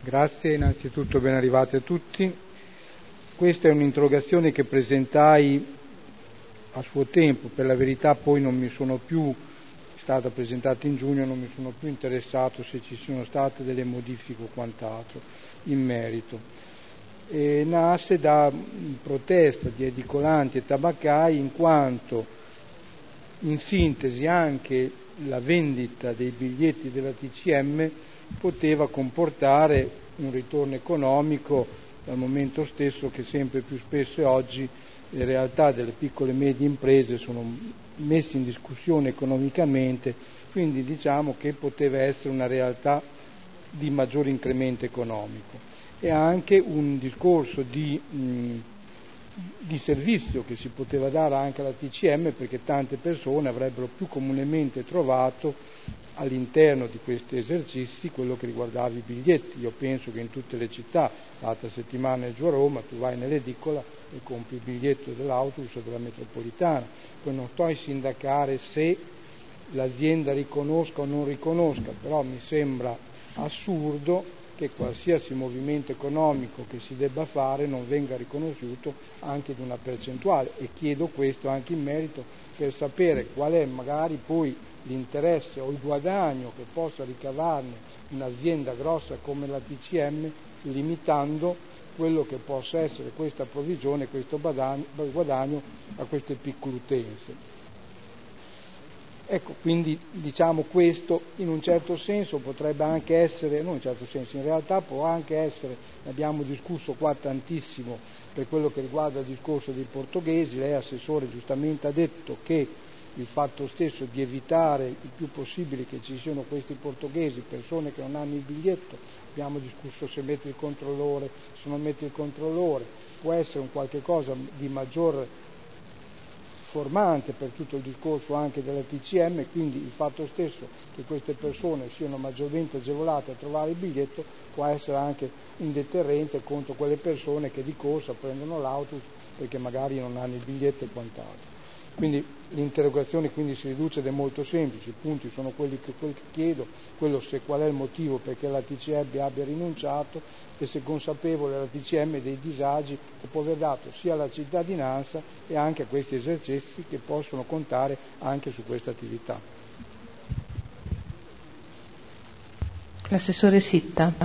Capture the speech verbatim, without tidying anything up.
Grazie, innanzitutto ben arrivati a tutti. Questa è un'interrogazione che presentai a suo tempo, per la verità poi non mi sono più, è stata presentata in giugno, non mi sono più interessato se ci sono state delle modifiche o quant'altro in merito. E nasce da protesta di edicolanti e tabaccai, in quanto in sintesi anche la vendita dei biglietti della T C M poteva comportare un ritorno economico, dal momento stesso che sempre più spesso e oggi le realtà delle piccole e medie imprese sono messe in discussione economicamente, quindi diciamo che poteva essere una realtà di maggiore incremento economico. E anche un discorso di, mh, di servizio che si poteva dare anche alla T C M, perché tante persone avrebbero più comunemente trovato all'interno di questi esercizi quello che riguardava i biglietti. Io penso che in tutte le città, l'altra settimana ero giù a Roma, tu vai nell'edicola e compri il biglietto dell'autobus o della metropolitana. Poi non sto a sindacare se l'azienda riconosca o non riconosca, però mi sembra assurdo che qualsiasi movimento economico che si debba fare non venga riconosciuto anche di una percentuale, e chiedo questo anche in merito per sapere qual è magari poi l'interesse o il guadagno che possa ricavarne un'azienda grossa come la T C M, limitando quello che possa essere questa provvigione, questo guadagno a queste piccole utenze. Ecco, quindi diciamo questo in un certo senso potrebbe anche essere, non in un certo senso, in realtà può anche essere, ne abbiamo discusso qua tantissimo per quello che riguarda il discorso dei portoghesi. Lei, Assessore, giustamente ha detto che il fatto stesso di evitare il più possibile che ci siano questi portoghesi, persone che non hanno il biglietto, abbiamo discusso se mette il controllore, se non mette il controllore, può essere un qualche cosa di maggior formante per tutto il discorso anche della T C M, quindi il fatto stesso che queste persone siano maggiormente agevolate a trovare il biglietto può essere anche un deterrente contro quelle persone che di corsa prendono l'autobus perché magari non hanno il biglietto e quant'altro. Quindi l'interrogazione quindi si riduce ed è molto semplice, i punti sono quelli che, quelli che chiedo, quello se qual è il motivo perché la T C M abbia rinunciato e se consapevole la T C M dei disagi che può aver dato sia alla cittadinanza e anche a questi esercizi che possono contare anche su questa attività. L'assessore Sitta.